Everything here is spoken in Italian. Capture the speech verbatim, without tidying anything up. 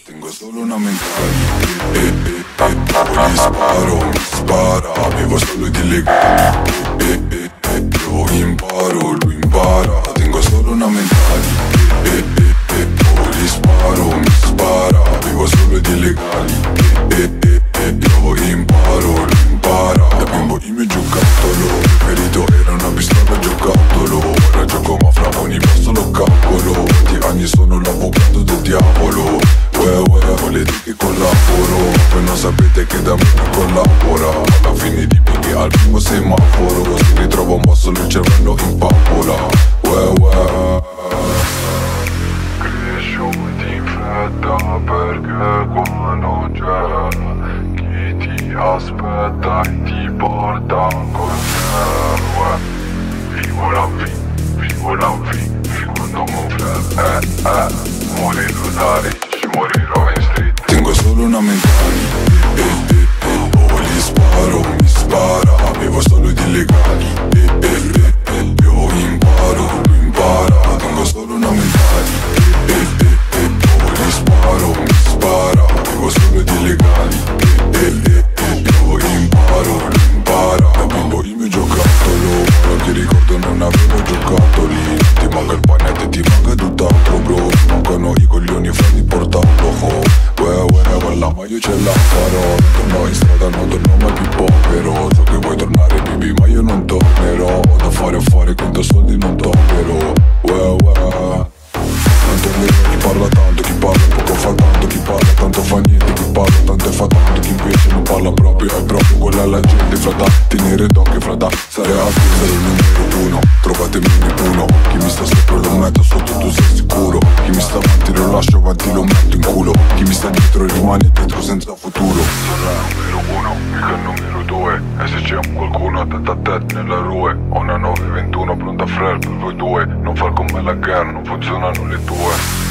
Tengo solo una mentale, eh, eh, eh, poi gli sparo, mi spara, avevo solo di legali, eh, eh, eh, io imparo, lui impara, tengo solo una mentale, eh, eh, eh, poi gli sparo, mi spara, avevo solo di legali, eh, eh, eh, io imparo, lui impara, da bimbo il mio giocattolo preferito era una pistola giocattolo, ora gioco ma fra ogni passo lo calcolo, venti anni sono l'avvocato del diavolo. Uè uè, volete che collaboro, voi non sapete che da me mi collabora. Alla fine di pighi al primo semaforo, si ritrova un po' solo il cervello in pappola. Uè uè. Cresciuti in fretta perché qua non c'è chi ti aspetta e ti porta con sé. Uè, vivo la vita, vivo la vita, vivo non muovere, eh eh, morirò da ricci. Morirò in street. Tengo solo una mentale, eh, eh, eh, oh gli sparo, mi spara, avevo solo di legali, eh, eh, eh, eh, io imparo, lui impara, tengo solo una mentale, eh, eh, eh, oh gli sparo, mi spara, avevo solo di legali, eh, eh, eh, eh, io imparo, lui impara, da bimbo il mio giocattolo, ora che ricordo non avevo giocattoli, ti manca il pane e ti manca tutt'altro bro, ti mancano i coglioni fra di portarlo. Uè uè, quella ma io ce la farò. Torno in strada, non torno mai più povero. So che vuoi tornare baby ma io non tornerò. Ho da fare a fare, conto soldi non tornerò. Uè uè. Non tornerò, chi parla tanto, chi parla poco fa tanto. Chi parla tanto fa niente, chi parla tanto e fa tanto. Chi invece non parla proprio, è proprio quella la gente. Frata, tenere d'occhio, frata, stare attento. Sono il numero uno, trovatemi uno. Chi mi sta sopra lo metto sotto, tu sei sicuro. Chi mi sta avanti lo lascio avanti, lo metto in culo. Chi mi sta dietro rimane dietro senza futuro. Sono il numero uno, mica il numero due. E se c'è qualcuno tête a tête nella rue, ho una nove ventuno pronta a frel per voi due. Non far con me la guerra, non funzionano le tue.